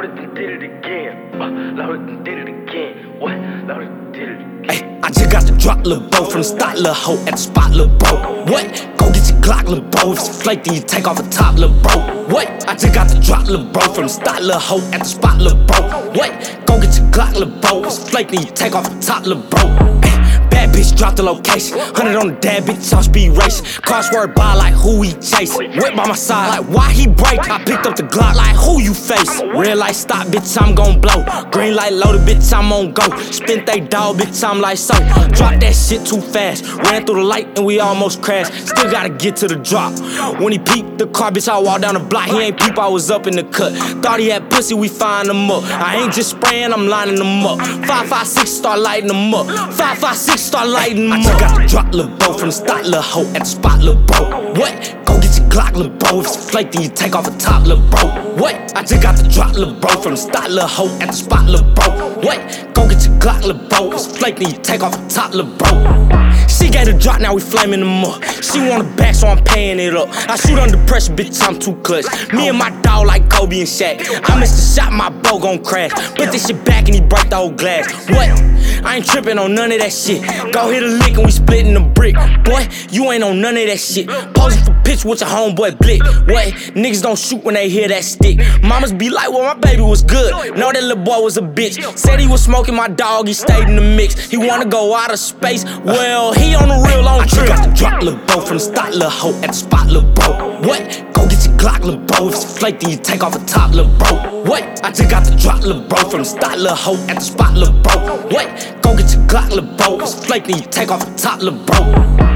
Loaded and did it again. Loaded and did it again. What? Loaded and did it again. Ay, I just got the drop, lil' bro. From the start, lil' hoe at the spot, lil' bro. What? Go get your Glock, lil' bro. If it's flake, then you take off the top, lil' bro. What? I just got the drop, lil' bro. From the start, lil' hoe at the spot, lil' bro. What? Go get your Glock, lil' bro. If it's flake, then you take off the top, lil' bro. Bad bitch, drop the location. 100 on the dad, bitch, on speed racing. Car swerve by like who he chasing. Whip by my side like why he break. I picked up the Glock like who you facing. Red light stop, bitch, I'm gon' blow. Green light loaded, bitch, I'm on go. Spin they dog, bitch, I'm like so. Drop that shit too fast. Ran through the light and we almost crashed. Still gotta get to the drop. When he peeped the car, bitch, I walked down the block. He ain't peep, I was up in the cut. Thought he had pussy, we find him up. I ain't just spraying, I'm lining them up. 556 start lighting them up. 556 start lighting them up. I just got the drop, lil' bro. From the start, lil' hoe at the spot, lil' bro. What? Go get your Glock, lil' bro. If it's flake, then you take off the top, lil' bro. What? I just got the drop, lil' bro. From the start, lil' hoe at the spot, lil' bro. What? Go get your Glock, lil' bro. If it's flake, then you take off the top, lil' bro. She gave the drop, now we flaming them up. She want it back, so I'm paying it up. I shoot under pressure, bitch, I'm too clutch. Me and my dog like Kobe and Shaq. I missed the shot, my bow gon' crash. Put this shit back and he break the whole glass. What? I ain't tripping on none of that shit. Go hit a lick and we splitting the brick. Boy, you ain't on none of that shit. Posing for pitch with your homeboy Blick. What? Niggas don't shoot when they hear that stick. Mamas be like, well, my baby was good. Know that little boy was a bitch. Said he was smoking my dog, he stayed in the mix. He wanna go out of space. Well, he on the real on trip. I just got the drop, lil' bro. From the start, lil' hoe at the spot, lil' bro. What? Go get your Glock, lil' bro. If it's flake, then you take off the top, lil' bro. What? I just got the drop, lil' bro. From the start, lil' hoe at the spot, lil' bro. What? Go get your Glock, lil' bro. If it's flake, then you take off the top, lil' bro.